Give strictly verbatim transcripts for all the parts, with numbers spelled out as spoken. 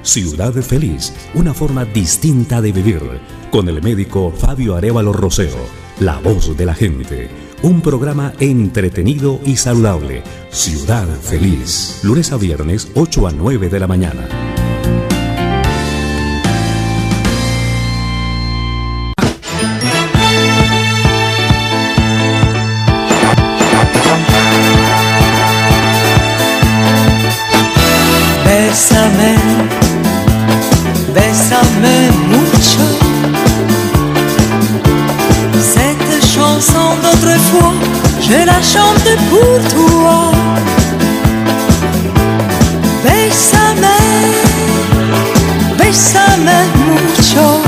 Ciudad Feliz, una forma distinta de vivir, con el médico Fabio Arévalo Rosero, la voz de la gente. Un programa entretenido y saludable. Ciudad Feliz, lunes a viernes, ocho a nueve de la mañana. Bésame, bésame mucho. Cette chanson d'autrefois, je la chante pour toi. Bésame, bésame mucho.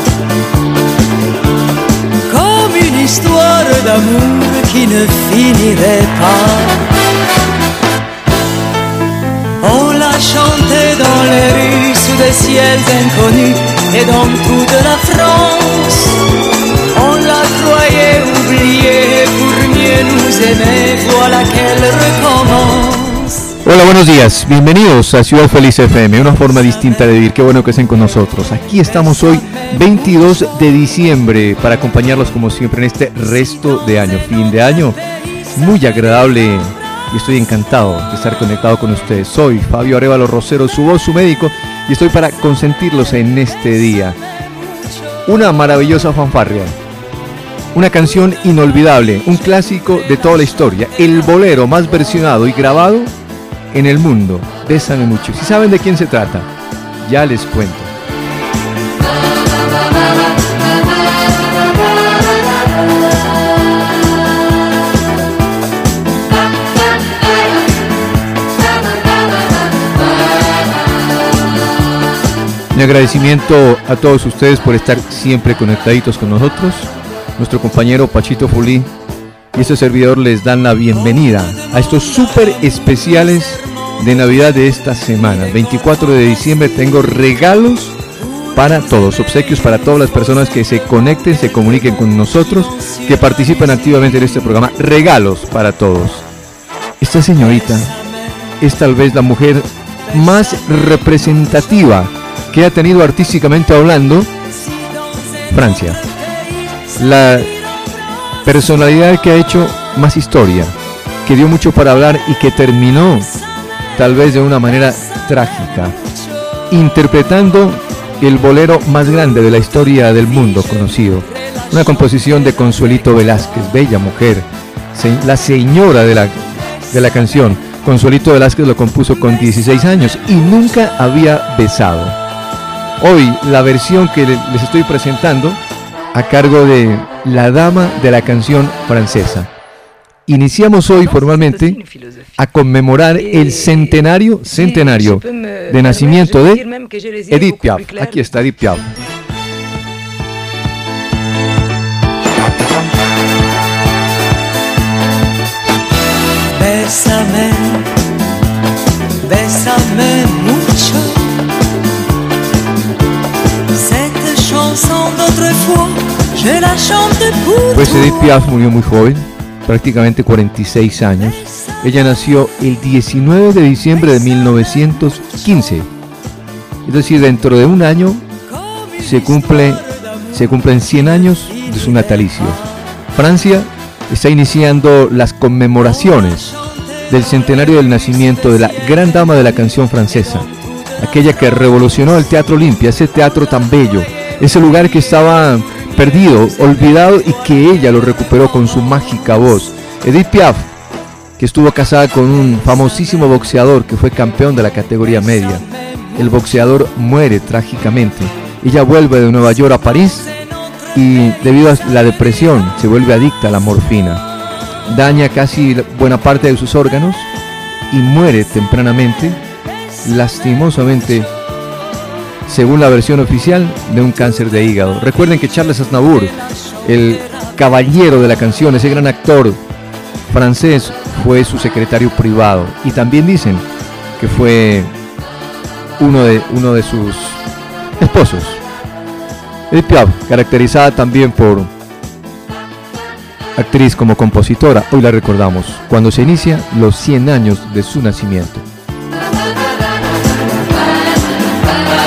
Comme une histoire d'amour qui ne finirait pas. On l'a chanté dans les rues, sous des ciels inconnus et dans toute la France. On la croyait oubliée pour mieux nous aimer, voilà qu'elle recommence. Hola, buenos días, bienvenidos a Ciudad Feliz F M, una forma distinta de vivir. Qué bueno que estén con nosotros. Aquí estamos hoy, veintidós de diciembre, para acompañarlos como siempre en este resto de año, fin de año. Muy agradable. Y estoy encantado de estar conectado con ustedes. Soy Fabio Arévalo Rosero, su voz, su médico, y estoy para consentirlos en este día. Una maravillosa fanfarria, una canción inolvidable, un clásico de toda la historia, el bolero más versionado y grabado en el mundo. Bésame mucho. Si saben de quién se trata, ya les cuento. Mi agradecimiento a todos ustedes por estar siempre conectaditos con nosotros. Nuestro compañero Pachito Fulí y este servidor les dan la bienvenida a estos súper especiales de Navidad de esta semana. veinticuatro de diciembre tengo regalos para todos, obsequios para todas las personas que se conecten, se comuniquen con nosotros, que participen activamente en este programa. Regalos para todos. Esta señorita es tal vez la mujer más representativa que ha tenido artísticamente hablando Francia. La personalidad que ha hecho más historia, que dio mucho para hablar y que terminó tal vez de una manera trágica, interpretando el bolero más grande de la historia del mundo conocido. Una composición de Consuelito Velázquez, bella mujer, la señora de la, de la canción. Consuelito Velázquez lo compuso con dieciséis años y nunca había besado. Hoy la versión que les estoy presentando a cargo de la dama de la canción francesa. Iniciamos hoy formalmente a conmemorar el centenario, centenario de nacimiento de Edith Piaf. Aquí está Edith Piaf. Bésame, bésame mucho. Pues Edith Piaf murió muy joven, prácticamente cuarenta y seis años. Ella nació el diecinueve de diciembre de mil novecientos quince. Es decir, dentro de un año se cumple, se cumplen cien años de su natalicio. Francia está iniciando las conmemoraciones del centenario del nacimiento de la gran dama de la canción francesa, aquella que revolucionó el Teatro Olimpia, ese teatro tan bello, ese lugar que estaba perdido, olvidado, y que ella lo recuperó con su mágica voz. Edith Piaf, que estuvo casada con un famosísimo boxeador que fue campeón de la categoría media. El boxeador muere trágicamente. Ella vuelve de Nueva York a París y debido a la depresión se vuelve adicta a la morfina. Daña casi buena parte de sus órganos y muere tempranamente, lastimosamente, según la versión oficial, de un cáncer de hígado. Recuerden que Charles Aznavour, el caballero de la canción, ese gran actor francés, fue su secretario privado. Y también dicen que fue uno de, uno de sus esposos. Edith Piaf, caracterizada también por actriz como compositora, hoy la recordamos cuando se inicia los cien años de su nacimiento.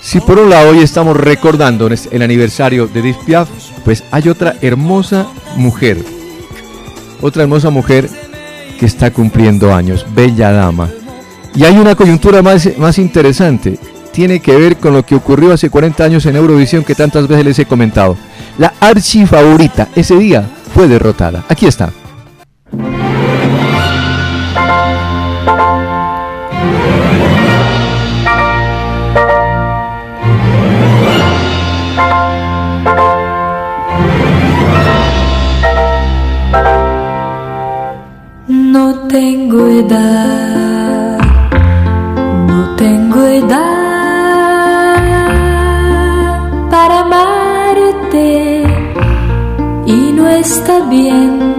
Si por un lado hoy estamos recordando el aniversario de Edith Piaf, pues hay otra hermosa mujer, otra hermosa mujer que está cumpliendo años, bella dama. Y hay una coyuntura más, más interesante, tiene que ver con lo que ocurrió hace cuarenta años en Eurovisión que tantas veces les he comentado. La archifavorita ese día fue derrotada. Aquí está. No tengo edad, no tengo edad para amarte y no está bien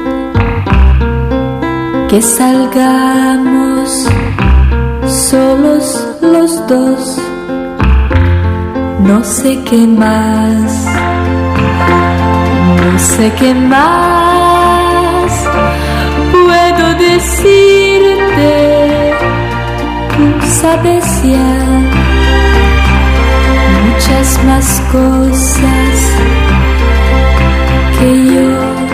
que salgamos solos los dos. No sé qué más, no sé qué más puedo decirte. Tú sabes ya muchas más cosas que yo.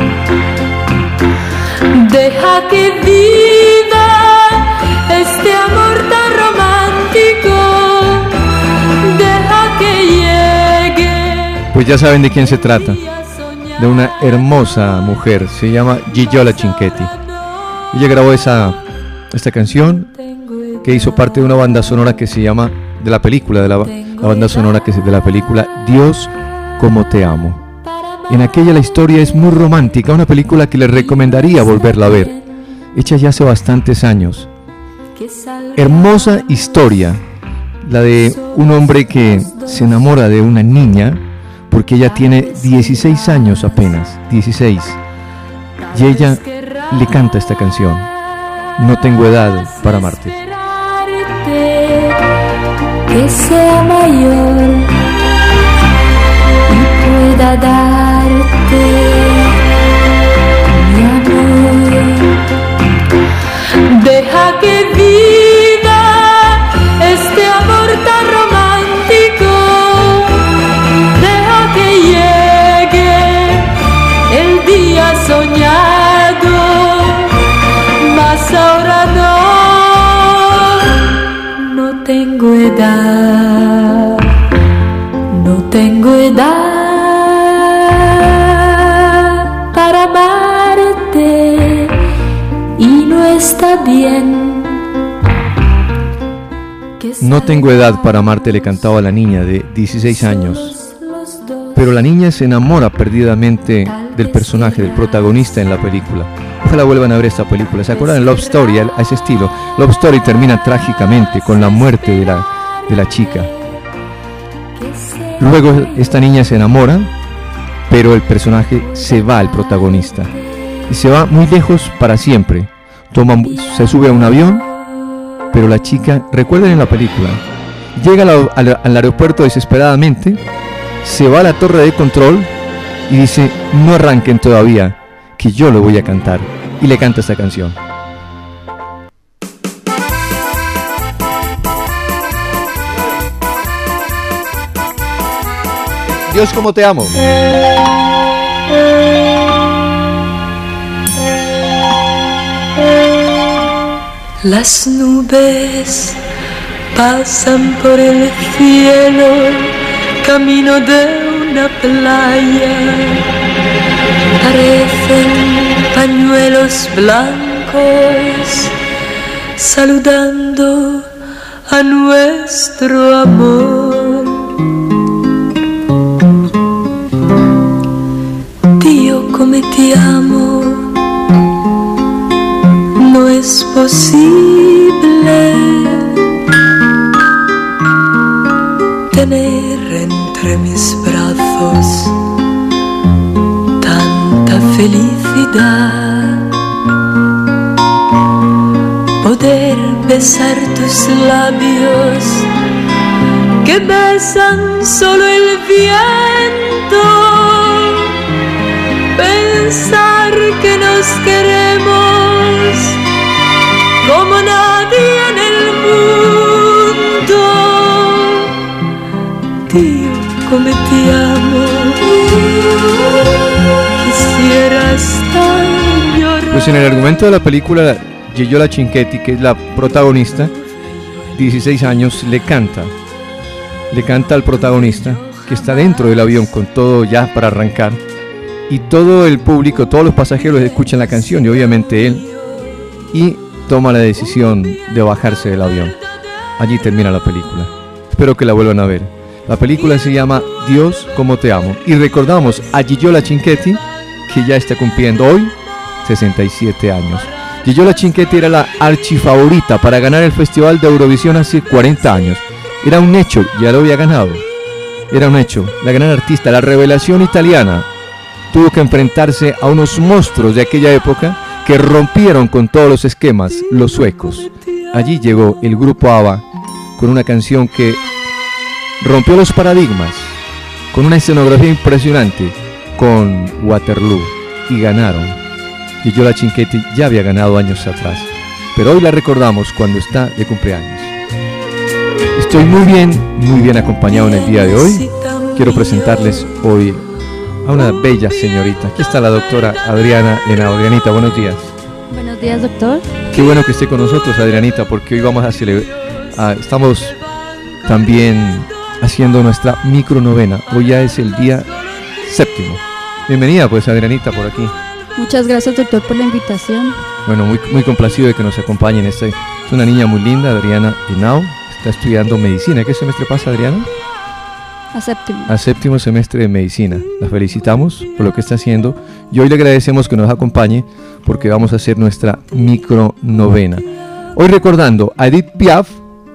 Deja que viva este amor tan romántico, deja que llegue. Pues ya saben de quién se trata, de una hermosa mujer, se llama Gigiola Cinquetti. Ella grabó esa, esta canción que hizo parte de una banda sonora que se llama, de la película, de la, la banda sonora que es de la película Dios, cómo te amo. En aquella la historia es muy romántica, una película que les recomendaría volverla a ver, hecha ya hace bastantes años. Hermosa historia, la de un hombre que se enamora de una niña, porque ella tiene dieciséis años apenas, dieciséis, y ella le canta esta canción, No tengo edad para amarte. Que sea mayor y pueda darte mi amor. Deja que viva este amor tan romántico, deja que llegue el día soñado, mas ahora no, no tengo edad, no tengo edad para amarte y no está bien. No tengo edad para amarte, le cantaba a la niña de dieciséis años. Pero la niña se enamora perdidamente del personaje, del protagonista en la película. Ojalá vuelvan a ver esta película. ¿Se acuerdan? Love Story, a ese estilo. Love Story termina trágicamente con la muerte de la, de la chica. Luego esta niña se enamora, pero el personaje se va, el protagonista. Y se va muy lejos para siempre. Toma, se sube a un avión, pero la chica, recuerden en la película, llega al, al, al aeropuerto desesperadamente, se va a la torre de control y dice, no arranquen todavía, que yo lo voy a cantar. Y le canta esta canción. Dios, cómo te amo. Las nubes pasan por el cielo, camino de una playa, parecen pañuelos blancos, saludando a nuestro amor. Dio come ti amo, no es posible tener entre mis brazos tanta felicidad, poder besar tus labios que besan solo el viento, pensar que nos queremos como nadie en el mundo. Dio come ti amo. Quisieras tan llorar. Pues en el argumento de la película, Giliola Cinquetti, que es la protagonista, dieciséis años, le canta. Le canta al protagonista, que está dentro del avión con todo ya para arrancar. Y todo el público, todos los pasajeros escuchan la canción y obviamente él. Y toma la decisión de bajarse del avión. Allí termina la película. Espero que la vuelvan a ver. La película se llama Dios, cómo te amo. Y recordamos a Giliola Cinquetti, que ya está cumpliendo hoy sesenta y siete años. Giliola Cinquetti era la archifavorita para ganar el Festival de Eurovisión hace cuarenta años. Era un hecho, ya lo había ganado. Era un hecho. La gran artista, la revelación italiana, tuvo que enfrentarse a unos monstruos de aquella época que rompieron con todos los esquemas, los suecos. Allí llegó el grupo ABBA con una canción que rompió los paradigmas, con una escenografía impresionante, con Waterloo, y ganaron. Giliola Cinquetti ya había ganado años atrás, pero hoy la recordamos cuando está de cumpleaños. Estoy muy bien, muy bien acompañado en el día de hoy. Quiero presentarles hoy a una bella señorita. Aquí está la doctora Adriana Henao. Adrianita, buenos días. Buenos días, doctor. Qué bueno que esté con nosotros, Adrianita, porque hoy vamos a celebrar, uh, estamos también haciendo nuestra micronovena. Hoy ya es el día séptimo. Bienvenida, pues, Adrianita, por aquí. Muchas gracias, doctor, por la invitación. Bueno, muy, muy complacido de que nos acompañen. Este, es una niña muy linda, Adriana Henao. Está estudiando medicina. ¿Qué semestre pasa, Adriana? A séptimo. A séptimo semestre de medicina. La felicitamos por lo que está haciendo y hoy le agradecemos que nos acompañe porque vamos a hacer nuestra micronovena. Hoy recordando a Edith Piaf,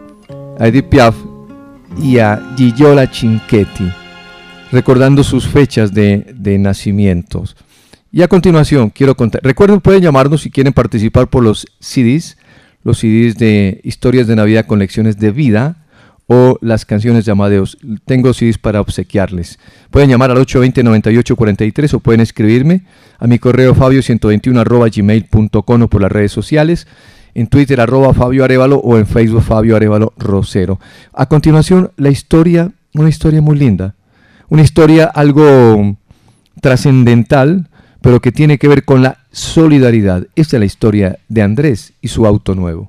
a Edith Piaf y a Giliola Cinquetti, recordando sus fechas de, de nacimientos. Y a continuación quiero contar, recuerden, pueden llamarnos si quieren participar por los C Ds, los C Ds de historias de Navidad con lecciones de vida, o las canciones de Amadeus. Tengo C Ds para obsequiarles. Pueden llamar al ocho dos cero, nueve ocho cuatro tres o pueden escribirme a mi correo fabio ciento veintiuno arroba gmail punto com o por las redes sociales, en Twitter arroba Fabio Arévalo o en Facebook Fabio Arévalo Rosero. A continuación, la historia, una historia muy linda, una historia algo trascendental, pero que tiene que ver con la solidaridad. Esta es la historia de Andrés y su auto nuevo.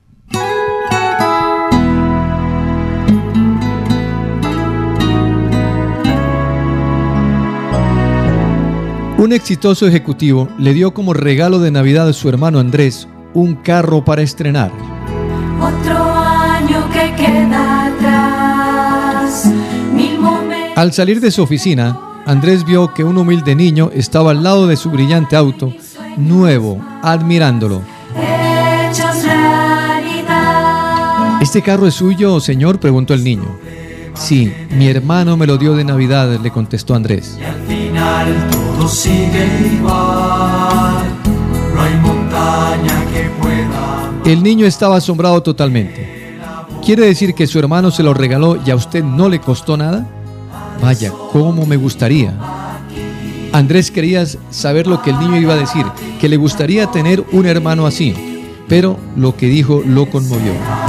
Un exitoso ejecutivo le dio como regalo de Navidad a su hermano Andrés un carro para estrenar. Otro año que queda atrás, mil momentos. Al salir de su oficina, Andrés vio que un humilde niño estaba al lado de su brillante auto, nuevo, admirándolo. Hechos realidad. ¿Este carro es suyo, señor?, preguntó el niño. Sí, mi hermano me lo dio de Navidad, le contestó Andrés. Y al final todo sigue igual, no hay montaña que pueda. El niño estaba asombrado totalmente. ¿Quiere decir que su hermano se lo regaló y a usted no le costó nada? Vaya, cómo me gustaría. Andrés quería saber lo que el niño iba a decir, que le gustaría tener un hermano así, pero lo que dijo lo conmovió.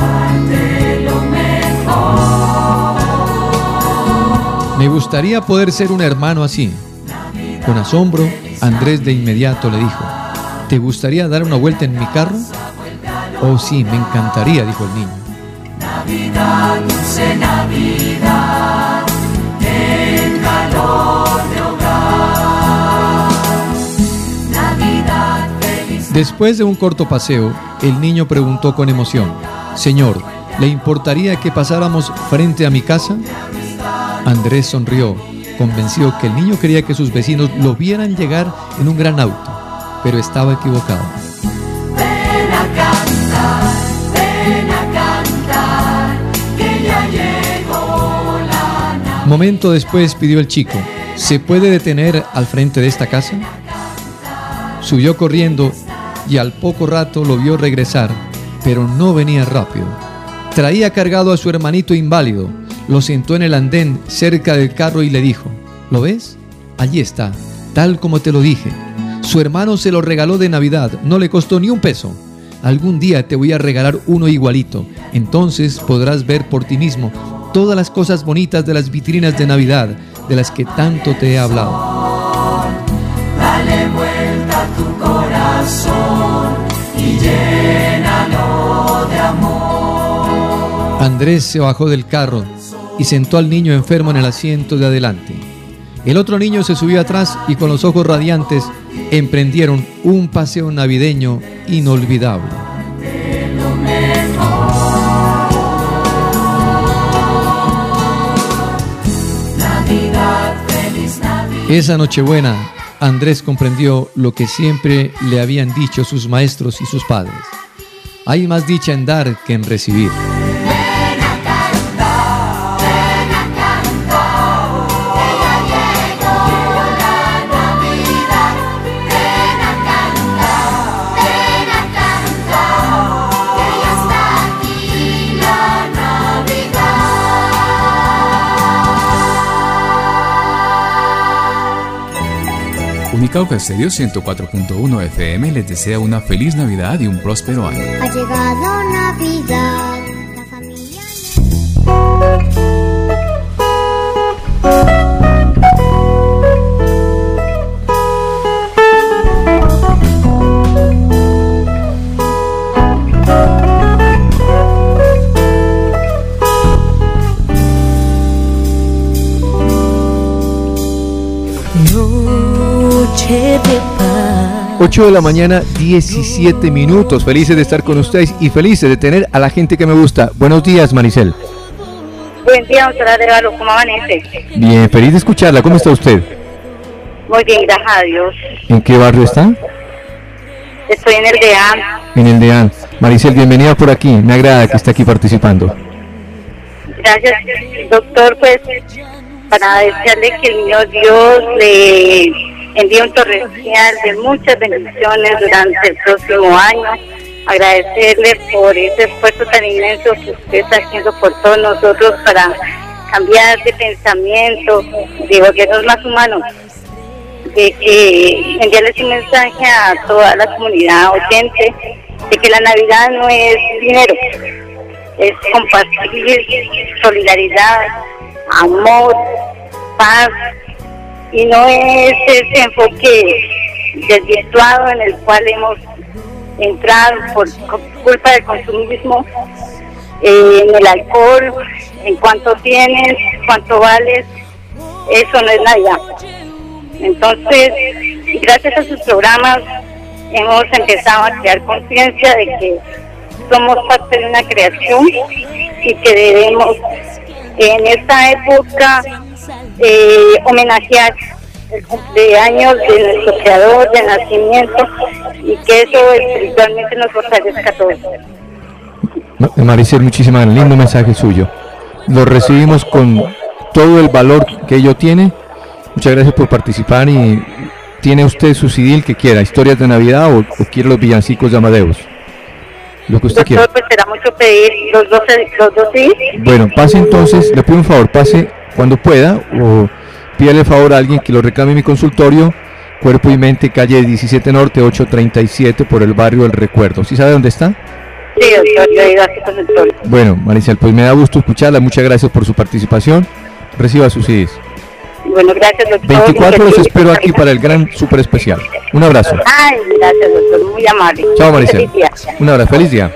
Me gustaría poder ser un hermano así. Con asombro, Andrés de inmediato le dijo: ¿te gustaría dar una vuelta en mi carro? Oh sí, me encantaría, dijo el niño. Navidad, dulce Navidad, en calor de hogar. Navidad feliz. Después de un corto paseo, el niño preguntó con emoción: Señor, ¿le importaría que pasáramos frente a mi casa? Andrés sonrió, convencido que el niño quería que sus vecinos lo vieran llegar en un gran auto, pero estaba equivocado. Ven a cantar, ven a cantar, que ya llegó la Navidad. Momento después pidió el chico: ¿se puede detener al frente de esta casa? Subió corriendo y al poco rato lo vio regresar, pero no venía rápido. Traía cargado a su hermanito inválido. Lo sentó en el andén cerca del carro y le dijo: ¿lo ves? Allí está, tal como te lo dije. Su hermano se lo regaló de Navidad, no le costó ni un peso. Algún día te voy a regalar uno igualito, entonces podrás ver por ti mismo todas las cosas bonitas de las vitrinas de Navidad, de las que tanto te he hablado. Dale vuelta a tu corazón y llénalo de amor. Andrés se bajó del carro y sentó al niño enfermo en el asiento de adelante. El otro niño se subió atrás y con los ojos radiantes emprendieron un paseo navideño inolvidable. Esa Nochebuena, Andrés comprendió lo que siempre le habían dicho sus maestros y sus padres. Hay más dicha en dar que en recibir. Unicauca Estéreo ciento cuatro punto uno F M les desea una feliz Navidad y un próspero año. Ha llegado Navidad, la familia... ocho de la mañana, diecisiete minutos. Felices de estar con ustedes y felices de tener a la gente que me gusta. Buenos días, Maricel. Buen día, doctora Arevalo, ¿cómo amanece? Bien, feliz de escucharla. ¿Cómo está usted? Muy bien, gracias a Dios. ¿En qué barrio está? Estoy en el DEAN. En el DEAN. Maricel, bienvenida por aquí. Me agrada que esté aquí participando. Gracias, doctor, pues, para desearle que el niño Dios le envíe un torrencial de muchas bendiciones durante el próximo año. Agradecerle por ese esfuerzo tan inmenso que usted está haciendo por todos nosotros para cambiar de pensamiento, de volvernos más humanos, de que enviarles un mensaje a toda la comunidad oyente de que la Navidad no es dinero, es compartir, solidaridad, amor, paz, y no es ese enfoque desvirtuado en el cual hemos entrado por culpa del consumismo, eh, en el alcohol, en cuánto tienes, cuánto vales. Eso no es Navidad. Entonces, gracias a sus programas hemos empezado a crear conciencia de que somos parte de una creación y que debemos en esta época eh, homenajear el cumpleaños de nuestro creador, de nacimiento, y que eso espiritualmente nos fortalezca a todos. Maricel, muchísimas gracias. Lindo mensaje suyo. Lo recibimos con todo el valor que ello tiene. Muchas gracias por participar. Y tiene usted su C D, el que quiera, historias de Navidad o, o quiere los villancicos de Amadeus. Lo que usted Doctor, quiera. pues será mucho pedir los dos, los dos sí. Bueno, pase entonces, le pido un favor, pase cuando pueda o pídale favor a alguien que lo reclame en mi consultorio, Cuerpo y Mente, calle diecisiete Norte, ochocientos treinta y siete, por el barrio del Recuerdo. ¿Sí sabe dónde está? Sí, doctor, yo he ido a su consultorio. Bueno, Maricel, pues me da gusto escucharla, muchas gracias por su participación. Reciba sus C Ds. Bueno, gracias, doctor. veinticuatro los espero aquí para el gran super especial. Un abrazo. Ay, gracias, doctor, muy amable. Chao, Maricel. Feliz día. Un abrazo, feliz día.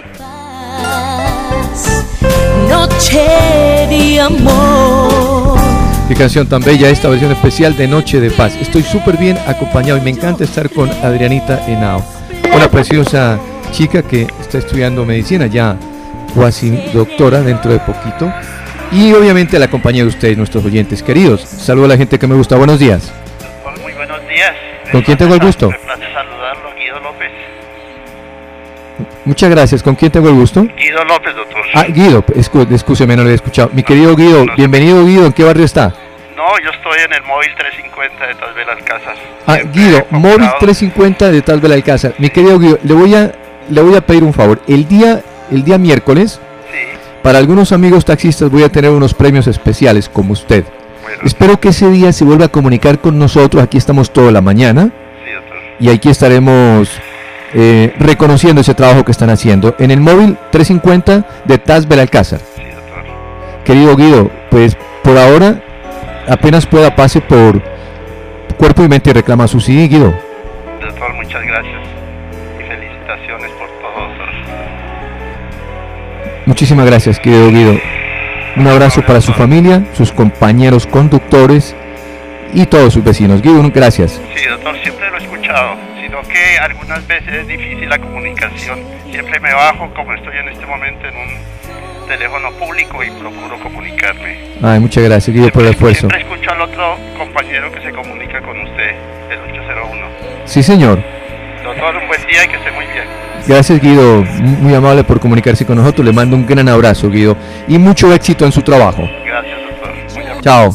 Noche de amor. Qué canción tan bella esta versión especial de Noche de Paz. Estoy súper bien acompañado y me encanta estar con Adrianita Henao, una preciosa chica que está estudiando medicina, ya cuasi doctora dentro de poquito. Y obviamente la compañía de ustedes, nuestros oyentes queridos. Saludo a la gente que me gusta. Buenos días. Muy buenos días. ¿Con quién tengo el gusto? Me place saludarlo, Guido López. Muchas gracias. ¿Con quién tengo el gusto? Guido López, doctor. Ah, Guido, escu escúcheme, no lo había escuchado. Mi querido Guido, bienvenido Guido. ¿En qué barrio está? No, yo estoy en el móvil trescientos cincuenta de Tal Vez Alcázar. Ah, Guido, móvil trescientos cincuenta de Tal Vez Alcázar. Mi querido Guido, le voy a le voy a pedir un favor. El día el día miércoles, sí, para algunos amigos taxistas voy a tener unos premios especiales como usted. Bueno. Espero que ese día se vuelva a comunicar con nosotros. Aquí estamos toda la mañana. Sí, doctor. Y aquí estaremos eh, reconociendo ese trabajo que están haciendo en el móvil trescientos cincuenta de Taz Belalcázar. Sí, doctor. querido Guido, pues por ahora, apenas pueda, pase por Cuerpo y Mente y reclama su C D, Guido. Doctor, muchas gracias y felicitaciones por todo, doctor. Muchísimas gracias, querido Guido. Un abrazo para su familia, sus compañeros conductores y todos sus vecinos. Guido, gracias. Sí, doctor, siempre lo he escuchado, sino que algunas veces es difícil la comunicación. Siempre me bajo, como estoy en este momento, en un teléfono público y procuro comunicarme. Ay, muchas gracias, Guido, por el esfuerzo. Siempre escucho al otro compañero que se comunica con usted, el ocho cero uno. Sí, señor. Doctor, un buen día y que esté muy bien. Gracias, Guido, muy amable por comunicarse con nosotros. Le mando un gran abrazo, Guido, y mucho éxito en su trabajo. Gracias, doctor. Muy amable. Chao.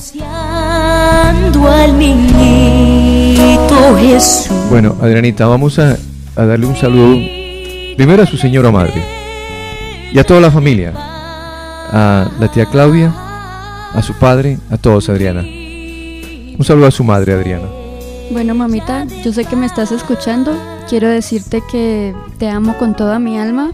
Al niñito Jesús. Bueno, Adrianita, vamos a, a darle un saludo primero a su señora madre y a toda la familia, a la tía Claudia, a su padre, a todos, Adriana. Un saludo a su madre, Adriana. Bueno, mamita, yo sé que me estás escuchando. Quiero decirte que te amo con toda mi alma,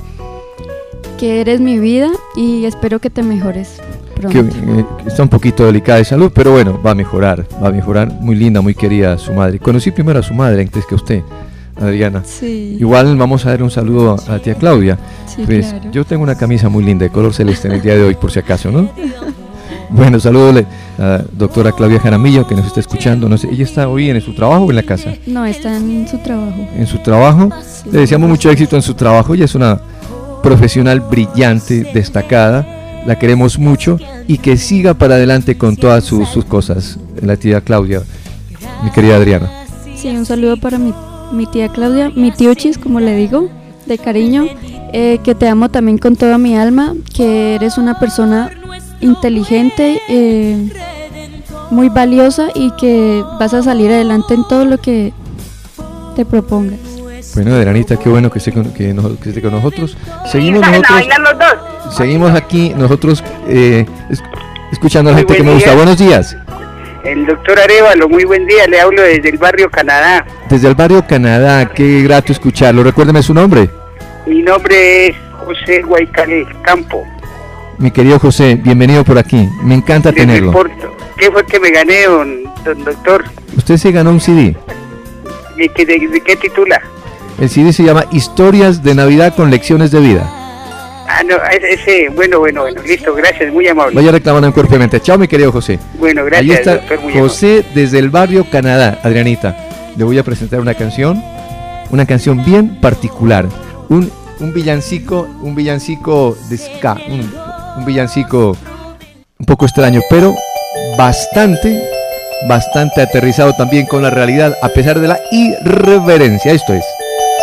que eres mi vida y espero que te mejores pronto. Que, eh, está un poquito delicada de salud, pero bueno, va a mejorar, va a mejorar. Muy linda, muy querida su madre. Conocí primero a su madre antes que a usted, Adriana. Sí. Igual vamos a dar un saludo a la tía Claudia. Sí, Pues, claro. yo tengo una camisa muy linda de color celeste en el día de hoy, por si acaso, ¿no? Bueno, saludos a la doctora Claudia Jaramillo, que nos está escuchando. No sé, ¿ella está hoy en su trabajo o en la casa? No, está en su trabajo. En su trabajo. Sí. Le deseamos mucho éxito en su trabajo. Ella es una profesional brillante, destacada. La queremos mucho y que siga para adelante con todas sus, sus cosas. La tía Claudia, mi querida Adriana. Sí, un saludo para mi, mi tía Claudia, mi tío Chis, como le digo, de cariño, eh, que te amo también con toda mi alma, que eres una persona inteligente, eh, muy valiosa y que vas a salir adelante en todo lo que te propongas. Bueno, Adrianita, qué bueno que esté con, que nos- que esté con nosotros. Seguimos nosotros, seguimos aquí nosotros eh, es- escuchando a la Muy gente que buen me gusta. día. Buenos días. El doctor Arevalo, muy buen día, le hablo desde el barrio Canadá. Desde el barrio Canadá, qué grato escucharlo. Recuérdeme su nombre. Mi nombre es José Guaycalé Campo. Mi querido José, bienvenido por aquí. Me encanta Desde tenerlo. Porto. ¿Qué fue que me gané, don, don doctor? Usted se ganó un C D. ¿De qué, de, de qué titula? El C D se llama Historias de Navidad con Lecciones de Vida. Ah, no, ese, ese, bueno, bueno, bueno, listo, gracias, muy amable. Vaya reclamando en Cuerpo y Mente. Chao, mi querido José. Bueno, Ahí gracias, está doctor, muy José desde el barrio Canadá. Adrianita, le voy a presentar una canción, una canción bien particular, un, un villancico, un villancico de ska, un, un villancico un poco extraño, pero bastante, bastante aterrizado también con la realidad, a pesar de la irreverencia. Esto es.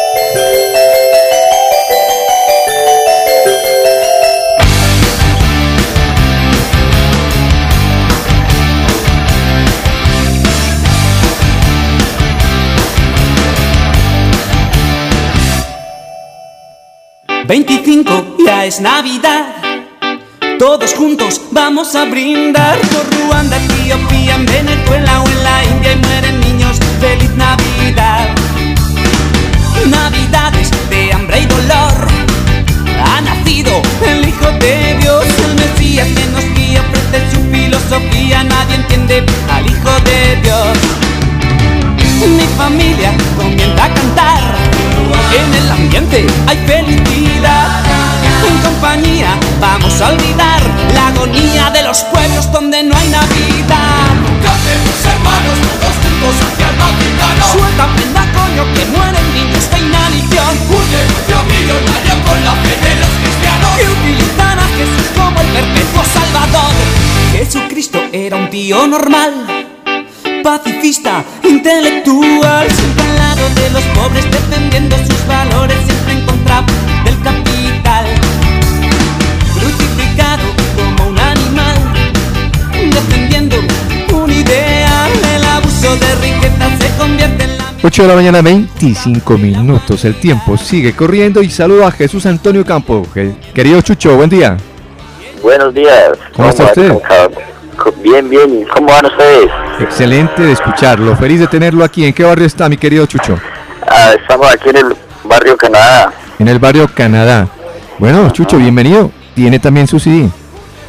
veinticinco, ya es Navidad. Todos juntos vamos a brindar por Ruanda, Etiopía, en Venezuela o en la India y mueren niños. ¡Feliz Navidad! Navidades de hambre y dolor. Ha nacido el Hijo de Dios, el Mesías que nos guía, ofrece su filosofía. Nadie entiende al Hijo de Dios. Mi familia comienza a cantar. En el ambiente hay felicidad. En compañía vamos a olvidar la agonía de los pueblos donde no hay Navidad. Cantemos hermanos, todos juntos hacia el Vaticano. Suelta prenda, coño, que mueren niños de inanición. Un negocio millonario con la fe de los cristianos que utilizan a Jesús como el perpetuo salvador. Jesucristo era un tío normal, pacifista, intelectual, siempre al lado de los pobres, defendiendo sus valores, siempre en contra del capital. Crucificado como un animal, defendiendo un ideal. El abuso de riqueza se convierte en la... ocho de la mañana, veinticinco minutos. El tiempo sigue corriendo y saludo a Jesús Antonio Campo. Que- Querido Chucho, buen día. Buenos días. ¿Cómo está usted? Bien, bien. ¿Cómo van ustedes? Excelente de escucharlo. Feliz de tenerlo aquí. ¿En qué barrio está, mi querido Chucho? Ah, estamos aquí en el barrio Canadá. En el barrio Canadá. Bueno, Chucho, bienvenido. Tiene también su C D.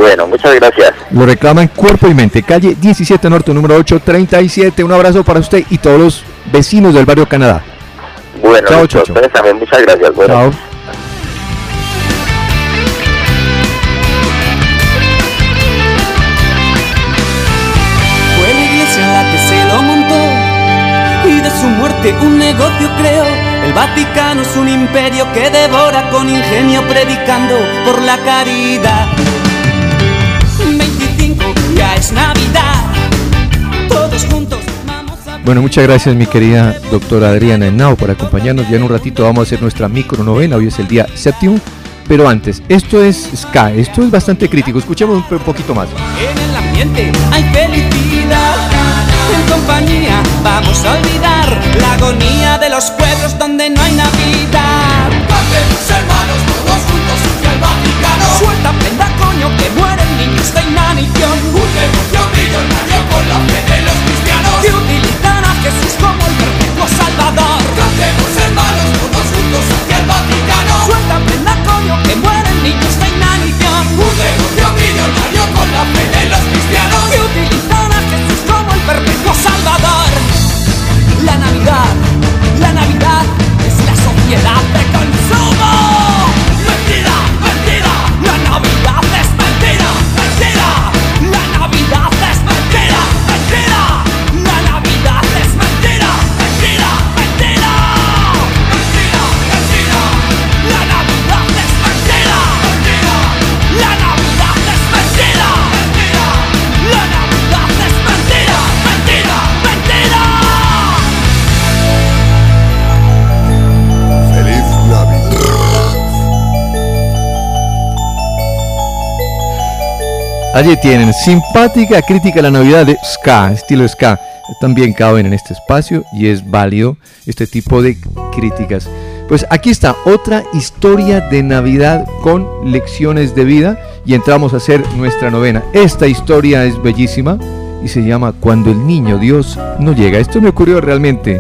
Bueno, muchas gracias. Lo reclaman Cuerpo y Mente, calle diecisiete Norte, número ocho treinta y siete. Un abrazo para usted y todos los vecinos del barrio Canadá. Bueno, chao, listo, Chocho. ustedes también, muchas gracias. Bueno. Chao. Fue la iglesia en la que se lo montó y de su muerte un negocio creó. El Vaticano es un imperio que devora con ingenio predicando por la caridad. veinticinco, ya es Navidad, todos juntos vamos a... Bueno, muchas gracias mi querida doctora Adriana Henao por acompañarnos. Ya en un ratito vamos a hacer nuestra micronovena, hoy es el día séptimo. Pero antes, esto es ska, esto es bastante crítico, escuchemos un, un poquito más. En el ambiente hay felicidad, en compañía vamos a olvidar la agonía de los pueblos donde no hay Navidad. Cantemos hermanos todos juntos hacia el Vaticano. Suelta prenda coño que mueren niños de inanición. Un negocio millonario con la fe de los cristianos que utilizan a Jesús como el perpetuo salvador. Cantemos hermanos todos juntos hacia el Vaticano. Suelta prenda coño que mueren niños de inanición. Un negocio millonario con la fe de los cristianos que utilizan a Jesús como el perpetuo salvador. La Navidad, la Navidad es la sociedad de consumo. Mentira, mentira, la Navidad es mentira, mentira. La Navidad es mentira, mentira. La Navidad es mentira, mentira, mentira. Mentira, mentira. La Navidad es mentira, mentira. La Navidad es mentira, mentira. La Navidad es mentira, mentira, mentira. Feliz Navidad. Allí tienen, simpática crítica a la Navidad de ska, estilo ska. También caben en este espacio y es válido este tipo de críticas. Pues aquí está otra historia de Navidad con lecciones de vida y entramos a hacer nuestra novena. Esta historia es bellísima y se llama Cuando el niño Dios no llega. Esto me ocurrió realmente.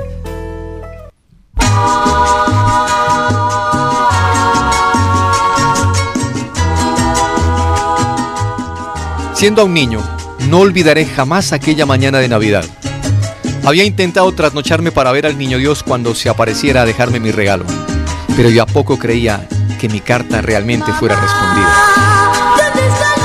Siendo aún niño, no olvidaré jamás aquella mañana de Navidad. Había intentado trasnocharme para ver al niño Dios cuando se apareciera a dejarme mi regalo, pero yo a poco creía que mi carta realmente fuera respondida. ¿Dónde están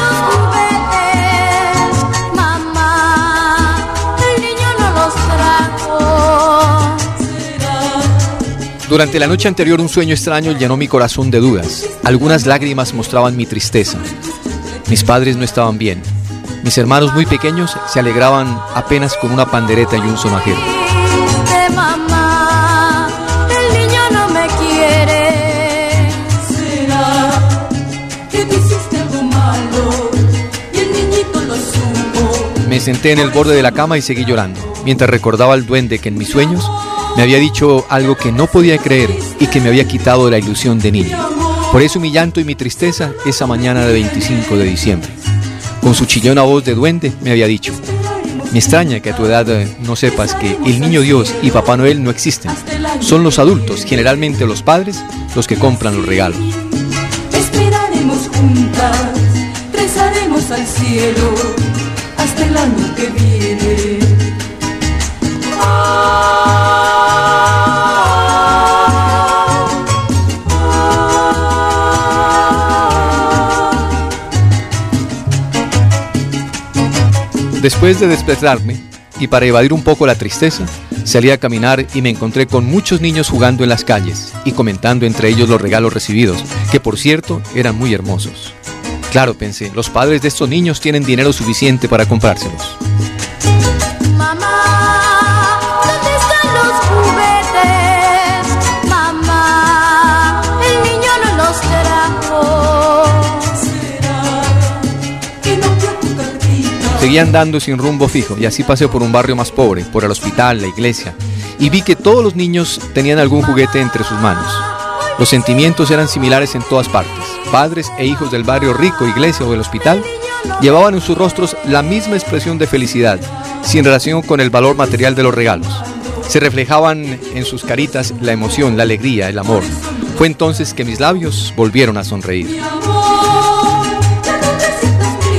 los juguetes? Mamá, el niño no los trajo. Durante la noche anterior un sueño extraño llenó mi corazón de dudas. Algunas lágrimas mostraban mi tristeza. Mis padres no estaban bien. Mis hermanos muy pequeños se alegraban apenas con una pandereta y un sonajero. De mamá, el niño no me quiere. ¿Será que te hiciste algo malo y el niñito lo supo? Me senté en el borde de la cama y seguí llorando, mientras recordaba al duende que en mis sueños me había dicho algo que no podía creer y que me había quitado de la ilusión de niño. Por eso mi llanto y mi tristeza esa mañana de veinticinco de diciembre. Con su chillona voz de duende me había dicho: me extraña que a tu edad no sepas que el niño Dios y Papá Noel no existen. Son los adultos, generalmente los padres, los que compran los regalos. Esperaremos juntas, rezaremos al cielo hasta el año que viene. Después de despertarme, y para evadir un poco la tristeza, salí a caminar y me encontré con muchos niños jugando en las calles y comentando entre ellos los regalos recibidos, que por cierto eran muy hermosos. Claro, pensé, los padres de estos niños tienen dinero suficiente para comprárselos. Mamá, ¿dónde están los juguetes? Mamá, el niño no los trajo. ¿Será que no vio tu cartita? Seguí andando sin rumbo fijo y así pasé por un barrio más pobre, por el hospital, la iglesia, y vi que todos los niños tenían algún juguete entre sus manos. Los sentimientos eran similares en todas partes. Padres e hijos del barrio rico, iglesia o del hospital llevaban en sus rostros la misma expresión de felicidad, sin relación con el valor material de los regalos. Se reflejaban en sus caritas la emoción, la alegría, el amor. Fue entonces que mis labios volvieron a sonreír.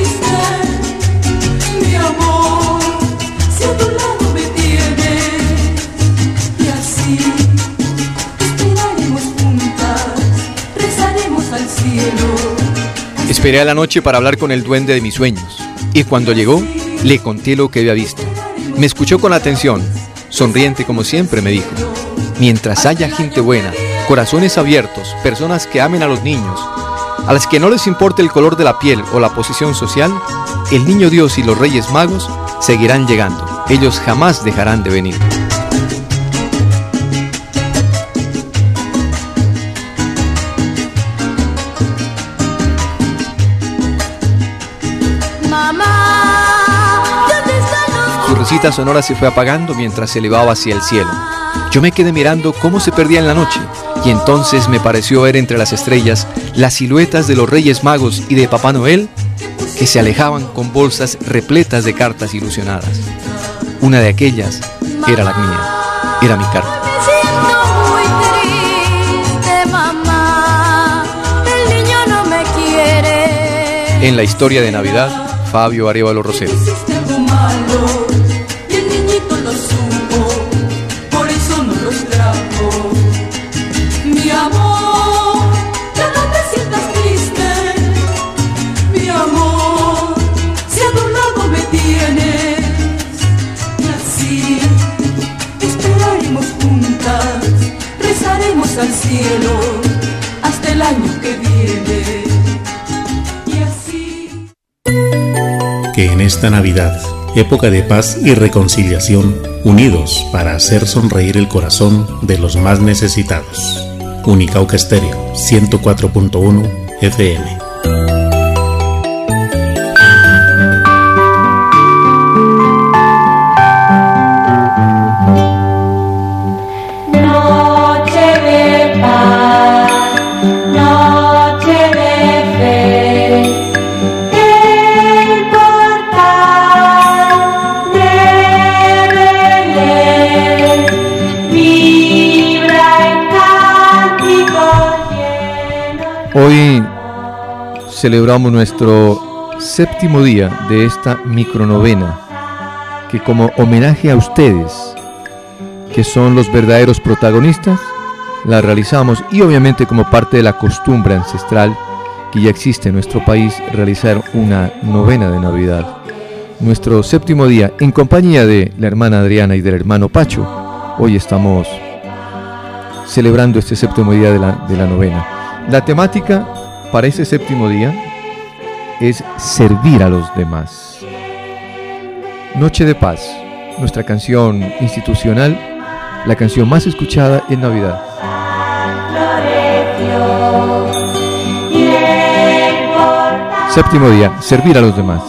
cielo. Esperé a la noche para hablar con el duende de mis sueños, y cuando llegó, le conté lo que había visto. Me escuchó con atención, sonriente como siempre me dijo: mientras haya gente buena, corazones abiertos, personas que amen a los niños, a las que no les importe el color de la piel o la posición social, el niño Dios y los Reyes Magos seguirán llegando. Ellos jamás dejarán de venir. Su risita sonora se fue apagando mientras se elevaba hacia el cielo. Yo me quedé mirando cómo se perdía en la noche, y entonces me pareció ver entre las estrellas las siluetas de los Reyes Magos y de Papá Noel que se alejaban con bolsas repletas de cartas ilusionadas. Una de aquellas era la mía, era mi carta. Me siento muy triste, mamá, el niño no me quiere. En la historia de Navidad, Fabio Arévalo Rosero. Hiciste algo malo y el niñito lo supo, por eso no los trajo. Mi amor, ya no te sientas triste. Mi amor, si a tu lado me tienes, y así esperaremos juntas, rezaremos al cielo hasta el año que viene. Y así. Que en esta Navidad, época de paz y reconciliación, unidos para hacer sonreír el corazón de los más necesitados. Unicauca Estéreo ciento cuatro punto uno F M. Noche de paz, noche de fe, el portal de Belén vibra en cánticos llenos. Hoy celebramos nuestro séptimo día de esta micronovena, que como homenaje a ustedes, que son los verdaderos protagonistas, la realizamos, y obviamente como parte de la costumbre ancestral que ya existe en nuestro país, realizar una novena de Navidad. Nuestro séptimo día, en compañía de la hermana Adriana y del hermano Pacho, hoy estamos celebrando este séptimo día de la, de la novena. La temática para ese séptimo día es servir a los demás. Noche de Paz, nuestra canción institucional, la canción más escuchada en Navidad. Séptimo día, servir a los demás.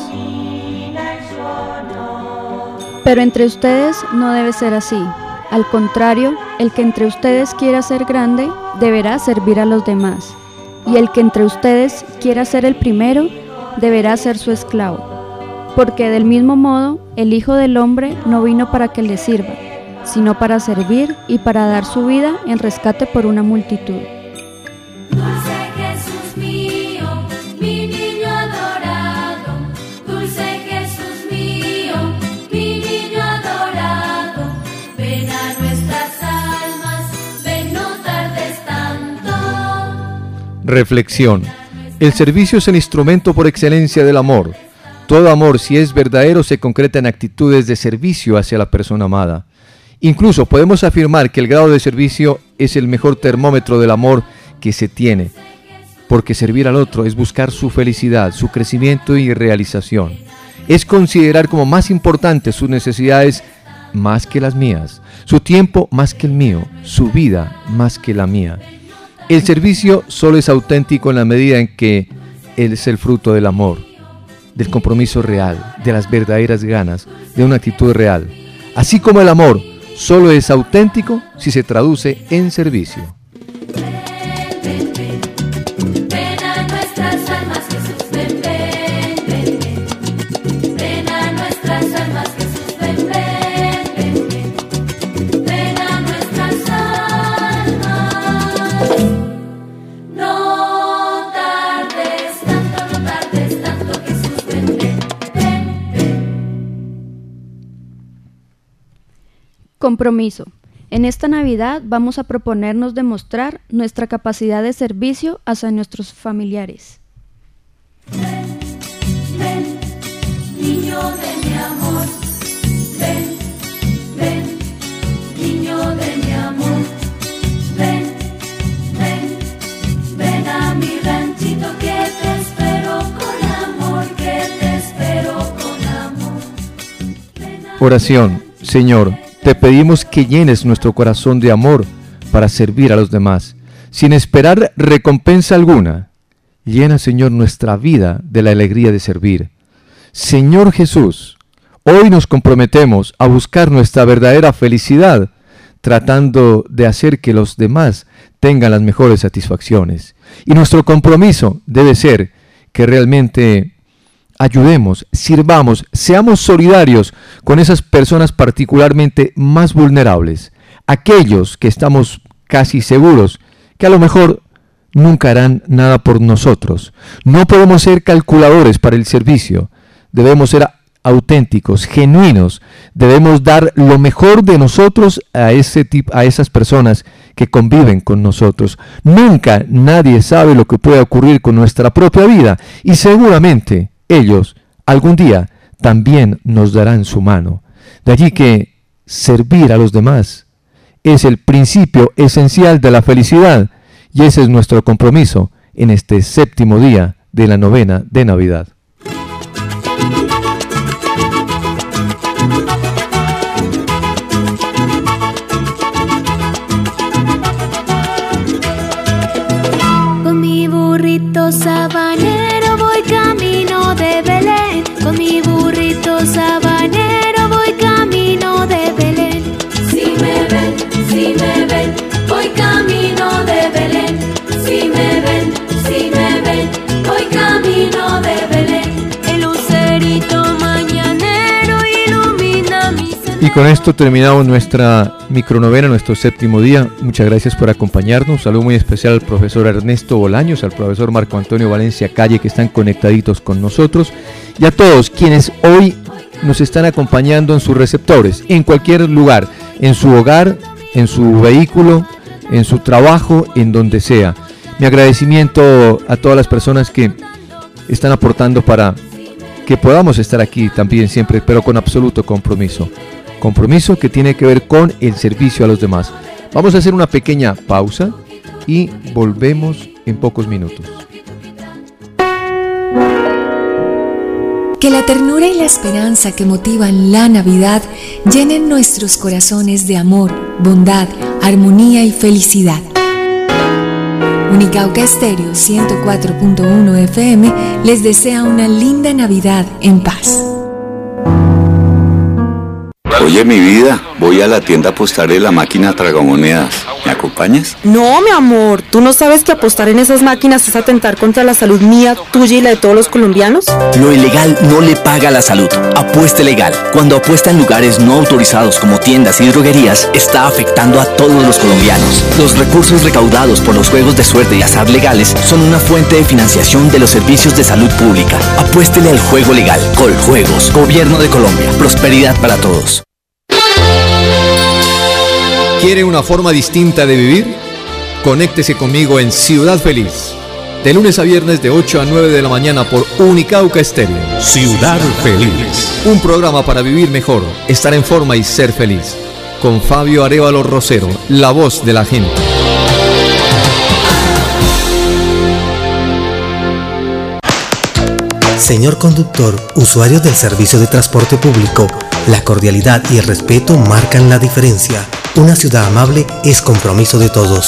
Pero entre ustedes no debe ser así. Al contrario, el que entre ustedes quiera ser grande, deberá servir a los demás. Y el que entre ustedes quiera ser el primero, deberá ser su esclavo. Porque del mismo modo, el Hijo del Hombre no vino para que le sirva, sino para servir y para dar su vida en rescate por una multitud. Dulce Jesús mío, mi niño adorado, dulce Jesús mío, mi niño adorado, ven a nuestras almas, ven, no tardes tanto. Reflexión. El servicio es el instrumento por excelencia del amor. Todo amor, si es verdadero, se concreta en actitudes de servicio hacia la persona amada. Incluso podemos afirmar que el grado de servicio es el mejor termómetro del amor que se tiene, porque servir al otro es buscar su felicidad, su crecimiento y realización. Es considerar como más importantes sus necesidades más que las mías, su tiempo más que el mío, su vida más que la mía. El servicio solo es auténtico en la medida en que él es el fruto del amor, del compromiso real, de las verdaderas ganas, de una actitud real. Así como el amor solo es auténtico si se traduce en servicio. Ven a nuestras almas, Jesús, ven, ven, ven, ven. Ven a nuestras almas, Jesús, ven, ven, ven, ven. Ven a nuestras almas. No tardes tanto, no tardes tanto, Jesús, ven, ven, ven, ven. Compromiso. En esta Navidad vamos a proponernos demostrar nuestra capacidad de servicio hacia nuestros familiares. Ven, ven, niño de mi amor, ven, ven, niño de mi amor, ven, ven, ven a mi ranchito que te espero con amor, que te espero con amor. Oración. Señor, te pedimos que llenes nuestro corazón de amor para servir a los demás, sin esperar recompensa alguna. Llena, Señor, nuestra vida de la alegría de servir. Señor Jesús, hoy nos comprometemos a buscar nuestra verdadera felicidad, tratando de hacer que los demás tengan las mejores satisfacciones. Y nuestro compromiso debe ser que realmente ayudemos, sirvamos, seamos solidarios con esas personas particularmente más vulnerables, aquellos que estamos casi seguros que a lo mejor nunca harán nada por nosotros. No podemos ser calculadores para el servicio, debemos ser auténticos, genuinos, debemos dar lo mejor de nosotros a, ese tipo, a esas personas que conviven con nosotros. Nunca nadie sabe lo que puede ocurrir con nuestra propia vida y seguramente ellos algún día también nos darán su mano. De allí que servir a los demás es el principio esencial de la felicidad y ese es nuestro compromiso en este séptimo día de la novena de Navidad. Con mi burrito sabanero voy camino de Belén, con mi burrito sabanero voy camino de Belén. Si me ven, si me ven, voy camino de Belén. Si me ven, si me ven, voy camino de Belén. El lucerito mañanero ilumina mi sendero. Y con esto terminamos nuestra micronovena, nuestro séptimo día. Muchas gracias por acompañarnos. Un saludo muy especial al profesor Ernesto Bolaños, al profesor Marco Antonio Valencia Calle, que están conectaditos con nosotros, y a todos quienes hoy nos están acompañando en sus receptores, en cualquier lugar, en su hogar, en su vehículo, en su trabajo, en donde sea. Mi agradecimiento a todas las personas que están aportando para que podamos estar aquí también siempre, pero con absoluto compromiso. Compromiso que tiene que ver con el servicio a los demás. Vamos a hacer una pequeña pausa y volvemos en pocos minutos. Que la ternura y la esperanza que motivan la Navidad llenen nuestros corazones de amor, bondad, armonía y felicidad. Unicauca Estéreo ciento cuatro punto uno F M les desea una linda Navidad en paz. Oye, mi vida, voy a la tienda a apostar en la máquina tragamonedas. ¿Me acompañas? No, mi amor, ¿tú no sabes que apostar en esas máquinas es atentar contra la salud mía, tuya y la de todos los colombianos? Lo ilegal no le paga a la salud. Apueste legal. Cuando apuesta en lugares no autorizados como tiendas y droguerías, está afectando a todos los colombianos. Los recursos recaudados por los juegos de suerte y azar legales son una fuente de financiación de los servicios de salud pública. Apuéstele al juego legal. Coljuegos. Gobierno de Colombia. Prosperidad para todos. ¿Quiere una forma distinta de vivir? Conéctese conmigo en Ciudad Feliz, de lunes a viernes de ocho a nueve de la mañana por Unicauca Estéreo. Ciudad Feliz. Un programa para vivir mejor, estar en forma y ser feliz. Con Fabio Arévalo Rosero, la voz de la gente. Señor conductor, usuarios del servicio de transporte público, la cordialidad y el respeto marcan la diferencia. Una ciudad amable es compromiso de todos.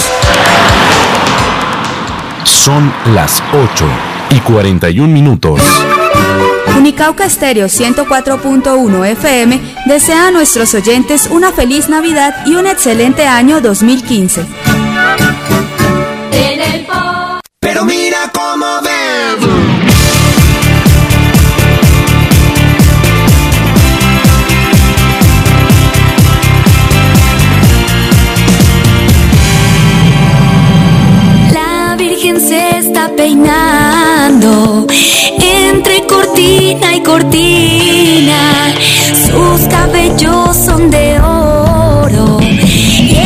Son las ocho y cuarenta y un minutos. Unicauca Estéreo ciento cuatro punto uno F M desea a nuestros oyentes una feliz Navidad y un excelente año dos mil quince. En el po- Pero mira cómo ven. Se está peinando entre cortina y cortina, sus cabellos son de oro y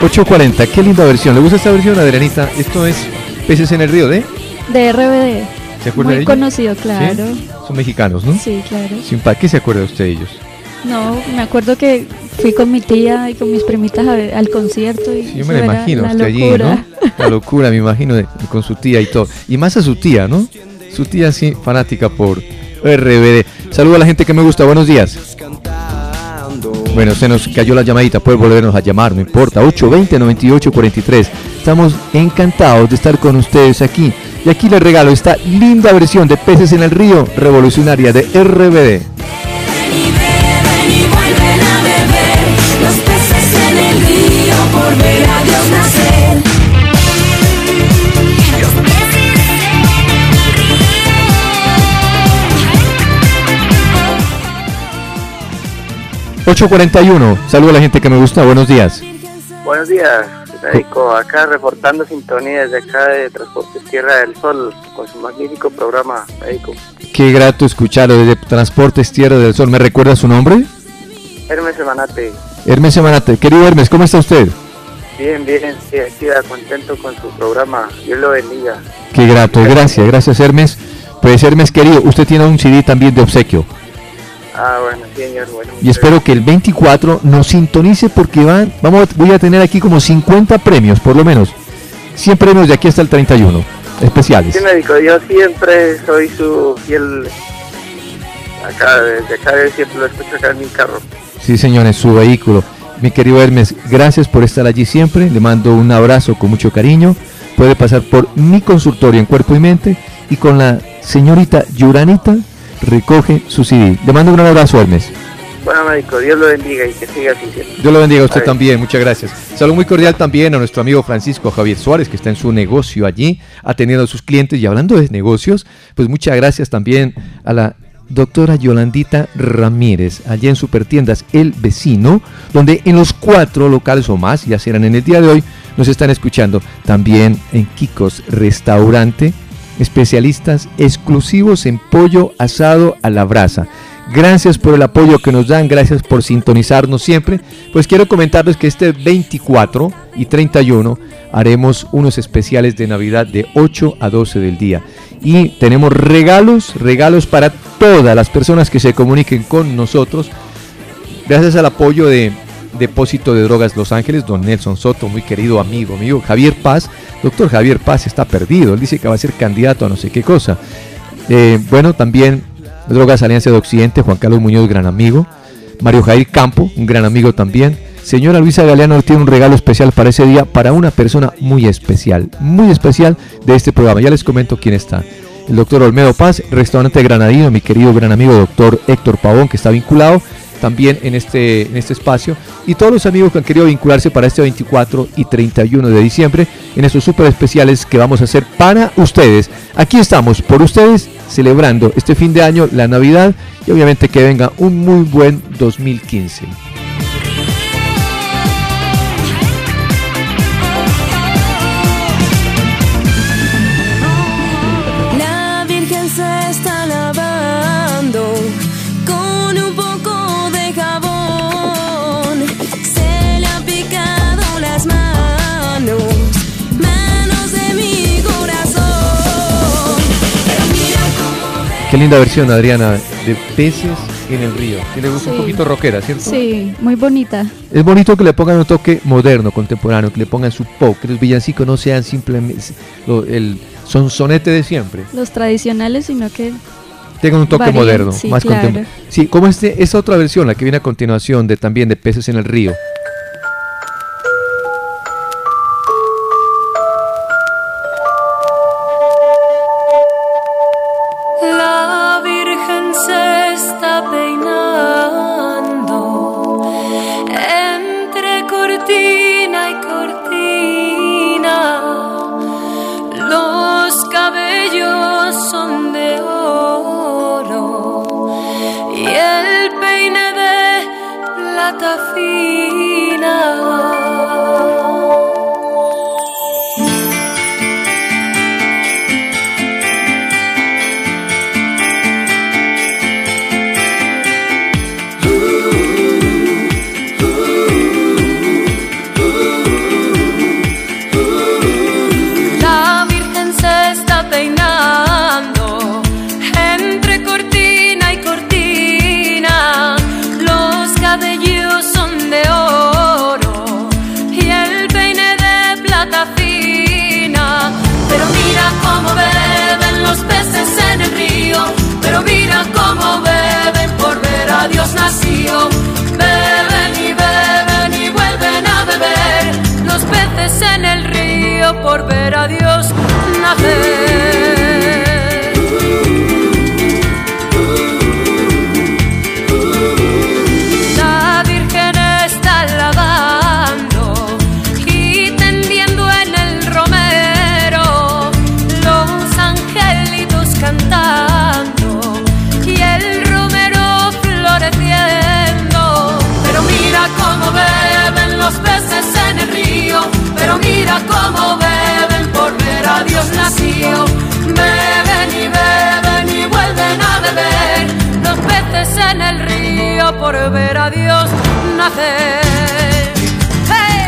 ocho cuarenta, qué linda versión. ¿Le gusta esta versión, Adrianita? Esto es Peces en el Río, ¿de? De R B D. ¿Se acuerda de Muy ellos? conocido, claro. ¿Sí? Son mexicanos, ¿no? Sí, claro. Simpa- ¿Qué se acuerda usted de ellos? No, me acuerdo que fui con mi tía y con mis primitas a ver- al concierto y Sí, yo me la eso era imagino, la usted allí, locura. ¿no? La locura, me imagino, de- con su tía y todo. Y más a su tía, ¿no? Su tía, sí, fanática por R B D. Saludo a la gente que me gusta, buenos días. Bueno, se nos cayó la llamadita, puede volvernos a llamar, no importa. ocho veinte, noventa y ocho cuarenta y tres. Estamos encantados de estar con ustedes aquí. Y aquí les regalo esta linda versión de Peces en el Río, revolucionaria de R B D. Los peces en el río por ver a Dios nacer. Los peces ocho cuarenta y uno. Saludo a la gente que me gusta, buenos días. Buenos días, médico. Acá reportando sintonía desde acá de Transportes Tierra del Sol con su magnífico programa, médico. Qué grato escucharlo desde Transportes Tierra del Sol. ¿Me recuerda su nombre? Hermes Semanate. Hermes Semanate. Querido Hermes, ¿cómo está usted? Bien, bien, sí, aquí da contento con su programa. Dios lo bendiga. Qué grato, gracias, gracias Hermes. Pues Hermes querido, usted tiene un C D también de obsequio. Ah, bueno, sí, señor. Bueno, Y espero que el veinticuatro nos sintonice porque van, vamos, voy a tener aquí como cincuenta premios, por lo menos. cien premios de aquí hasta el treinta y uno, especiales. Sí, médico, yo siempre soy su fiel. Acá, desde acá, siempre lo escucho acá en mi carro. Sí, señores, su vehículo. Mi querido Hermes, gracias por estar allí siempre. Le mando un abrazo con mucho cariño. Puede pasar por mi consultorio en Cuerpo y Mente y con la señorita Yuranita recoge su C D. Le mando un gran abrazo, Hermes. Bueno, médico, Dios lo bendiga y que siga así siempre. Dios lo bendiga a usted Ay. también, muchas gracias. Saludo muy cordial también a nuestro amigo Francisco Javier Suárez, que está en su negocio allí, atendiendo a sus clientes. Y hablando de negocios, pues muchas gracias también a la doctora Yolandita Ramírez, allá en Supertiendas El Vecino, donde en los cuatro locales o más, ya serán en el día de hoy, nos están escuchando. También en Kikos Restaurante, especialistas exclusivos en pollo asado a la brasa. Gracias por el apoyo que nos dan, gracias por sintonizarnos siempre. Pues quiero comentarles que este veinticuatro y treinta y uno haremos unos especiales de Navidad de ocho a doce del día. Y tenemos regalos, regalos para todas las personas que se comuniquen con nosotros. Gracias al apoyo de Depósito de Drogas Los Ángeles, don Nelson Soto, muy querido amigo mío. Javier Paz, doctor Javier Paz está perdido, él dice que va a ser candidato a no sé qué cosa. Eh, bueno, también Drogas Alianza de Occidente, Juan Carlos Muñoz, gran amigo. Mario Jair Campo, un gran amigo también. Señora Luisa Galeano tiene un regalo especial para ese día, para una persona muy especial, muy especial de este programa. Ya les comento quién está. El doctor Olmedo Paz, Restaurante Granadino, mi querido gran amigo doctor Héctor Pavón, que está vinculado también en este, en este espacio, y todos los amigos que han querido vincularse para este veinticuatro y treinta y uno de diciembre en estos súper especiales que vamos a hacer para ustedes. Aquí estamos por ustedes, celebrando este fin de año, la Navidad, y obviamente que venga un muy buen dos mil quince. La Virgen se está lavando con un poco de jabón. Se le han picado las manos, manos de mi corazón. Pero mira cómo ve. Qué linda versión, Adriana, de Peces en el Río. Que le gusta Sí. un poquito rockera, ¿cierto? Sí, muy bonita. Es bonito que le pongan un toque moderno, contemporáneo, que le pongan su pop, que los villancicos no sean simplemente lo- el sonsonete de siempre. Los tradicionales, sino que Tengan un toque varían, moderno, sí, más claro. contemporáneo. Sí, como este, esta otra versión, la que viene a continuación, de también de Peces en el Río. La Virgen se está peinando entre cortina y cortina. Los cabellos son de oro y el peine de plata fina. mira cómo beben los peces en el río, pero mira cómo beben por ver a Dios nacido. Beben y beben y vuelven a beber los peces en el río por ver a Dios nacer. Pero mira cómo beben por ver a Dios nacido. Beben y beben y vuelven a beber los peces en el río por ver a Dios nacer. ¡Hey!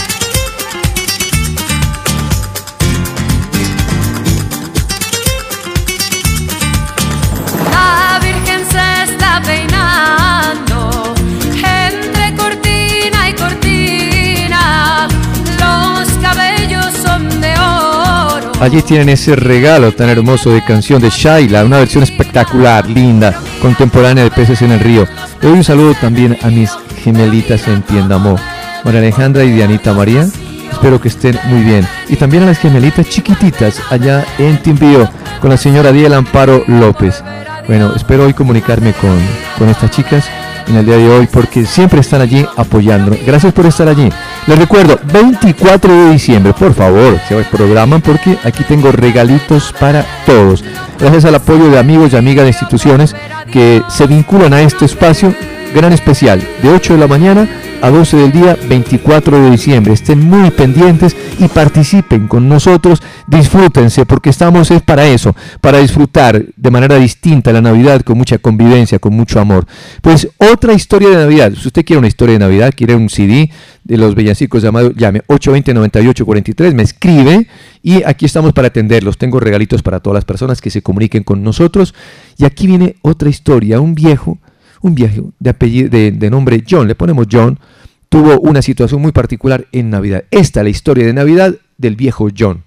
La Virgen se está peinando entre cortina y cortina. Los cabellos son de oro. Allí tienen ese regalo tan hermoso de canción de Shaila, una versión espectacular, linda, contemporánea de Peces en el Río. Le doy un saludo también a mis gemelitas en Tienda Mo, María Alejandra y Dianita María. Espero que estén muy bien. Y también a las gemelitas chiquititas allá en Timbío, con la señora Diela Amparo López. Bueno, espero hoy comunicarme con, con estas chicas en el día de hoy, porque siempre están allí apoyándonos. Gracias por estar allí. Les recuerdo, veinticuatro de diciembre, por favor, se programan porque aquí tengo regalitos para todos. Gracias al apoyo de amigos y amigas de instituciones que se vinculan a este espacio, gran especial, de ocho de la mañana a doce del día, veinticuatro de diciembre. Estén muy pendientes y participen con nosotros, disfrútense, porque estamos es para eso, para disfrutar de manera distinta la Navidad, con mucha convivencia, con mucho amor. Pues otra historia de Navidad. Si usted quiere una historia de Navidad, quiere un C D de los villancicos, llamado, llame ocho dos cero, nueve ocho cuatro tres, me escribe y aquí estamos para atenderlos. Tengo regalitos para todas las personas que se comuniquen con nosotros. Y aquí viene otra historia. Un viejo, un viejo de apellido, de, de nombre John, le ponemos John, tuvo una situación muy particular en Navidad. Esta es la historia de Navidad del viejo John.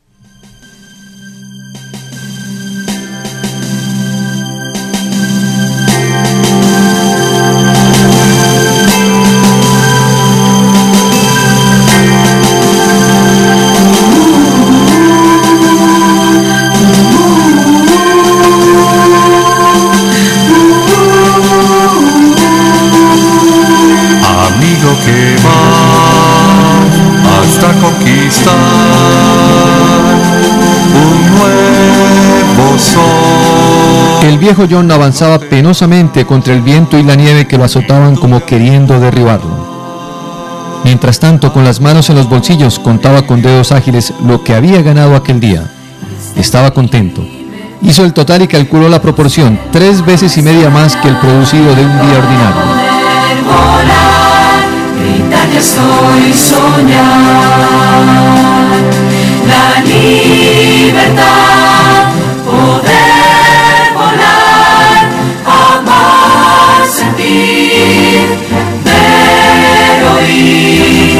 Que va hasta conquistar un nuevo sol. El viejo John avanzaba penosamente contra el viento y la nieve que lo azotaban como queriendo derribarlo. Mientras tanto, con las manos en los bolsillos, contaba con dedos ágiles lo que había ganado aquel día. Estaba contento. Hizo el total y calculó la proporción, tres veces y media más que el producido de un día ordinario. Ya estoy soñar la libertad, poder volar, amar, sentir, ver, oír,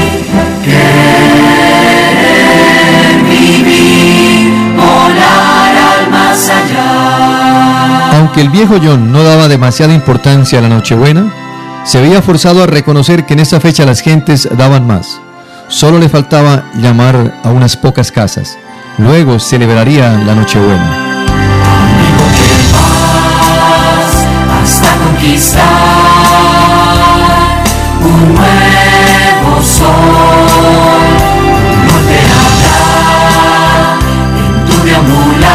querer vivir, volar al más allá. Aunque el viejo John no daba demasiada importancia a la Nochebuena, se veía forzado a reconocer que en esa fecha las gentes daban más. Solo le faltaba llamar a unas pocas casas. Luego celebraría la Nochebuena. Amigo, que vas hasta conquistar un nuevo sol. No te habrá en tu deambular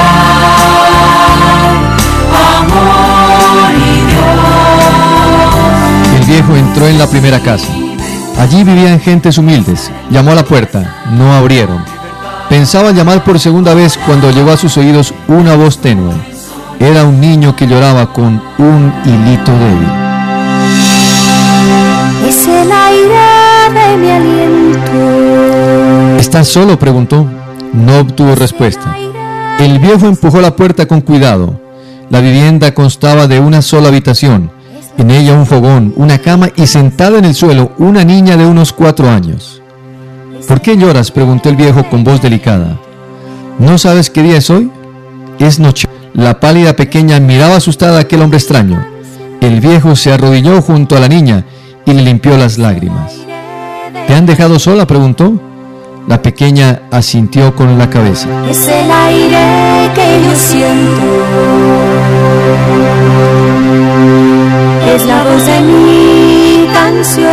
amor y Dios. El viejo entró en la primera casa. Allí vivían gentes humildes. Llamó a la puerta. No abrieron. Pensaba llamar por segunda vez cuando llegó a sus oídos una voz tenue. Era un niño que lloraba con un hilito débil. Es el aire de mi aliento. ¿Estás solo?, preguntó. No obtuvo respuesta. El viejo empujó la puerta con cuidado. La vivienda constaba de una sola habitación. En ella un fogón, una cama y sentada en el suelo una niña de unos cuatro años. ¿Por qué lloras?, preguntó el viejo con voz delicada. ¿No sabes qué día es hoy? Es noche. La pálida pequeña miraba asustada a aquel hombre extraño. El viejo se arrodilló junto a la niña y le limpió las lágrimas. ¿Te han dejado sola?, preguntó. La pequeña asintió con la cabeza. Es el aire que yo siento, es la voz de mi canción.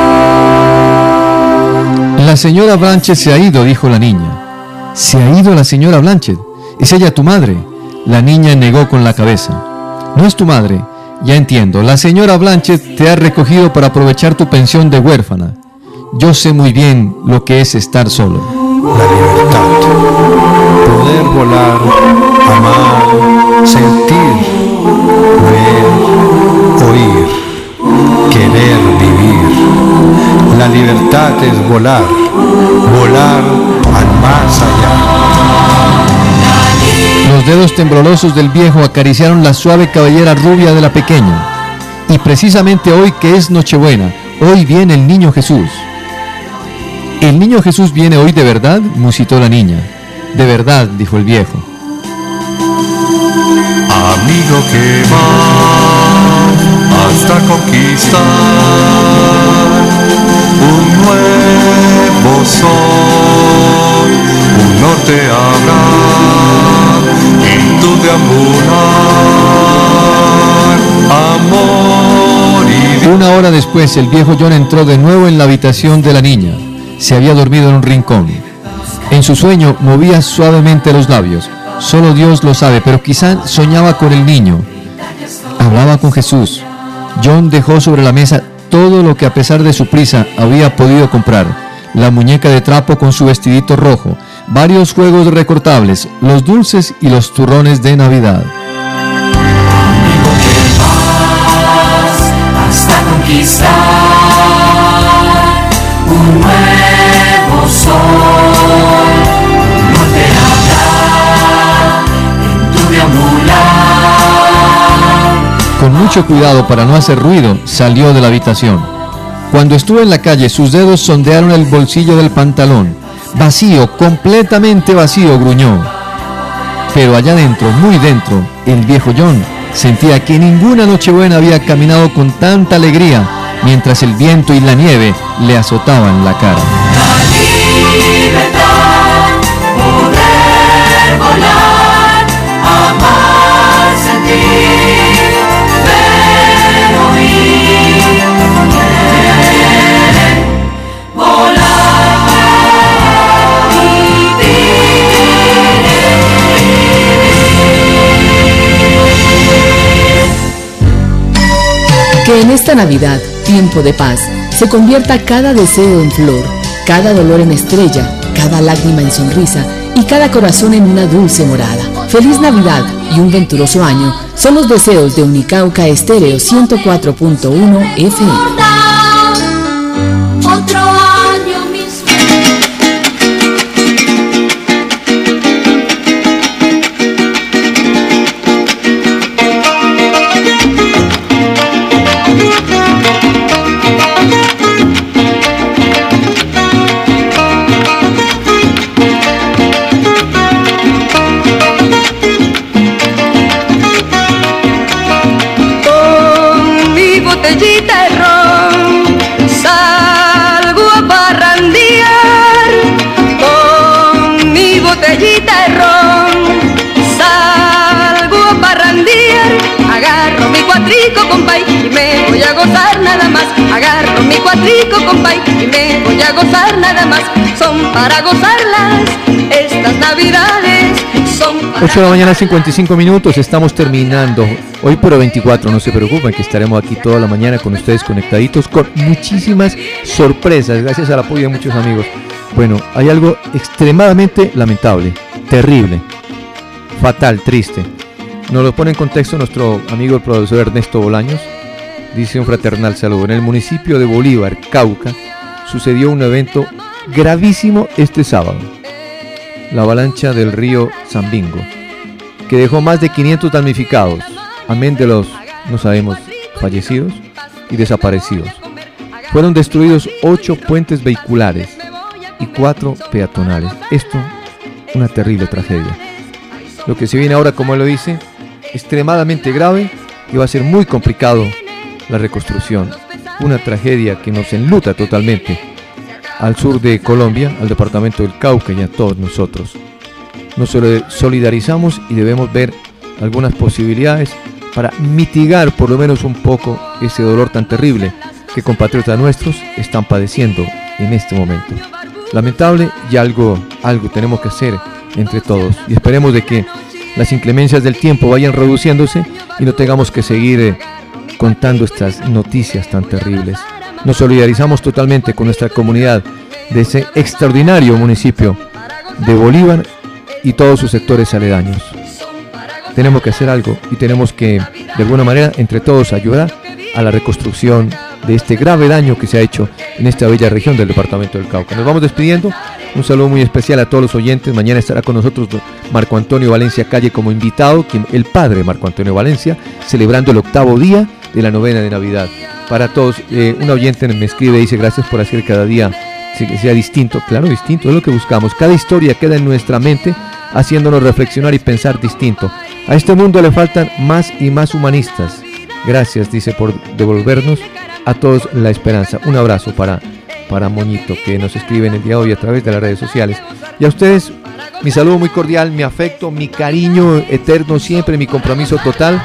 La señora Blanchet se ha ido, dijo la niña. ¿Se ha ido la señora Blanchet? ¿Es ella tu madre? La niña negó con la cabeza. No es tu madre. Ya entiendo. La señora Blanchet te ha recogido para aprovechar tu pensión de huérfana. Yo sé muy bien lo que es estar solo. La libertad. Poder volar, amar, sentir, ver, oír, querer vivir. La libertad es volar, volar al más allá. Los dedos temblorosos del viejo acariciaron la suave cabellera rubia de la pequeña. Y precisamente hoy que es Nochebuena, hoy viene el niño Jesús. ¿El niño Jesús viene hoy de verdad?, musitó la niña. De verdad, dijo el viejo. Amigo que va hasta conquistar un nuevo sol, un norte habrá en tu deambular, amor y... Una hora después, el viejo John entró de nuevo en la habitación de la niña. Se había dormido en un rincón. En su sueño movía suavemente los labios. Solo Dios lo sabe, pero quizá soñaba con el niño. Hablaba con Jesús. John dejó sobre la mesa todo lo que a pesar de su prisa había podido comprar. La muñeca de trapo con su vestidito rojo, varios juegos recortables, los dulces y los turrones de Navidad. Amigo que vas hasta conquistar un nuevo sol, no te habrá en tu deambular. Con mucho cuidado para no hacer ruido, salió de la habitación. Cuando estuvo en la calle, sus dedos sondearon el bolsillo del pantalón. Vacío, completamente vacío, gruñó. Pero allá dentro, muy dentro, el viejo John sentía que ninguna Nochebuena había caminado con tanta alegría, mientras el viento y la nieve le azotaban la cara. La libertad, poder volar, amar, sentir, ver, oír, querer, volar, vivir. Que en esta Navidad, tiempo de paz, se convierta cada deseo en flor, cada dolor en estrella, cada lágrima en sonrisa y cada corazón en una dulce morada. Feliz Navidad y un venturoso año son los deseos de Unicauca Estéreo ciento cuatro punto uno F M. Otro año mismo. Botellita de ron, salgo a parrandear con mi botellita de ron, salgo a parrandear, agarro mi cuatrico, compay, y me voy a gozar nada más, agarro mi cuatrico, compay, y me voy a gozar nada más, son para gozarlas estas navidades, son para... ocho de la mañana, cincuenta y cinco minutos, estamos terminando. Hoy por veinticuatro, no se preocupen que estaremos aquí toda la mañana con ustedes conectaditos con muchísimas sorpresas, gracias al apoyo de muchos amigos. Bueno, hay algo extremadamente lamentable, terrible, fatal, triste. Nos lo pone en contexto nuestro amigo el profesor Ernesto Bolaños. Dice un fraternal saludo. En el municipio de Bolívar, Cauca, sucedió un evento gravísimo este sábado. La avalancha del río Zambingo, que dejó más de quinientos damnificados, amén de los, no sabemos, fallecidos y desaparecidos. Fueron destruidos ocho puentes vehiculares y cuatro peatonales. Esto una terrible tragedia. Lo que se viene ahora, como él lo dice, extremadamente grave y va a ser muy complicado la reconstrucción. Una tragedia que nos enluta totalmente al sur de Colombia, al departamento del Cauca y a todos nosotros. Nos solidarizamos y debemos ver algunas posibilidades para mitigar por lo menos un poco ese dolor tan terrible que compatriotas nuestros están padeciendo en este momento. Lamentable, y algo, algo tenemos que hacer entre todos, y esperemos de que las inclemencias del tiempo vayan reduciéndose y no tengamos que seguir eh, contando estas noticias tan terribles. Nos solidarizamos totalmente con nuestra comunidad de ese extraordinario municipio de Bolívar y todos sus sectores aledaños. Tenemos que hacer algo y tenemos que, de alguna manera, entre todos ayudar a la reconstrucción de este grave daño que se ha hecho en esta bella región del departamento del Cauca. Nos vamos despidiendo. Un saludo muy especial a todos los oyentes. Mañana estará con nosotros Marco Antonio Valencia Calle como invitado, el padre Marco Antonio Valencia, celebrando el octavo día de la novena de Navidad. Para todos, eh, un oyente me escribe y dice: gracias por hacer cada día que sea distinto. Claro, distinto es lo que buscamos. Cada historia queda en nuestra mente, haciéndonos reflexionar y pensar distinto. A este mundo le faltan más y más humanistas. Gracias, dice, por devolvernos a todos la esperanza. Un abrazo para, para Moñito, que nos escribe en el día de hoy a través de las redes sociales. Y a ustedes, mi saludo muy cordial, mi afecto, mi cariño eterno siempre, mi compromiso total.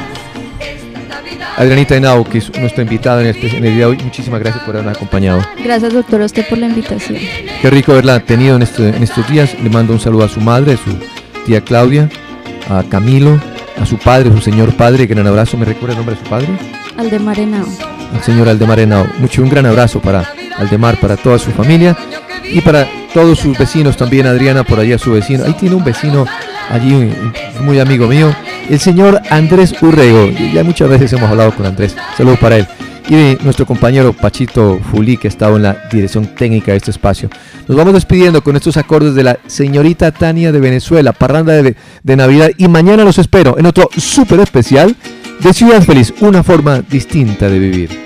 Adrianita Henao, que es nuestra invitada en el, en el día de hoy, muchísimas gracias por habernos acompañado. Gracias, doctor, a usted por la invitación. Qué rico haberla tenido en, este, en estos días. Le mando un saludo a su madre, a su tía Claudia, a Camilo, a su padre, a su señor padre. Gran abrazo. ¿Me recuerda el nombre de su padre? Aldemar Henao. Al señor Aldemar Henao. Mucho, un gran abrazo para Aldemar, para toda su familia y para todos sus vecinos también. Adriana, por allá su vecino. Ahí tiene un vecino allí, muy amigo mío, el señor Andrés Urrego. Ya muchas veces hemos hablado con Andrés. Saludos para él. Y nuestro compañero Pachito Fulí, que ha estado en la dirección técnica de este espacio. Nos vamos despidiendo con estos acordes de la señorita Tania de Venezuela, parranda de, de Navidad. Y mañana los espero en otro súper especial de Ciudad Feliz, una forma distinta de vivir.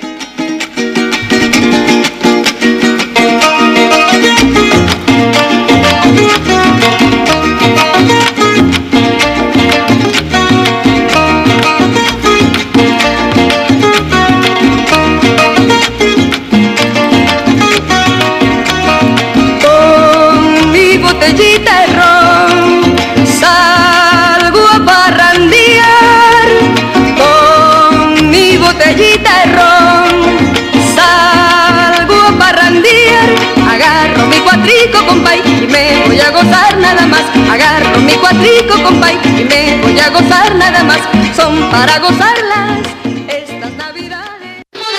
Botellita de ron, salgo a parrandear. Con mi botellita de ron, salgo a parrandear. Agarro mi cuatrico, compay, y me voy a gozar nada más. Agarro mi cuatrico, compay, y me voy a gozar nada más. Son para gozarlas estas navidades.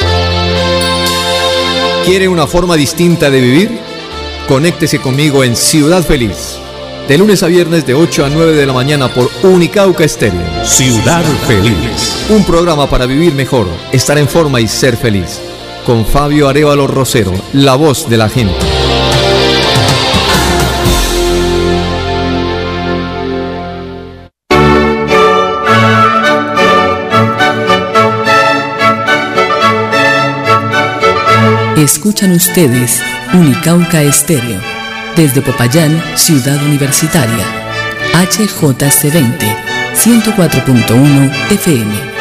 ¿Quiere una forma distinta de vivir? Conéctese conmigo en Ciudad Feliz, de lunes a viernes de ocho a nueve de la mañana por Unicauca Estéreo. Ciudad Feliz, un programa para vivir mejor, estar en forma y ser feliz. Con Fabio Arévalo Rosero, la voz de la gente. Escuchan ustedes Unicauca Estéreo, desde Popayán, Ciudad Universitaria, H J C veinte, ciento cuatro punto uno F M.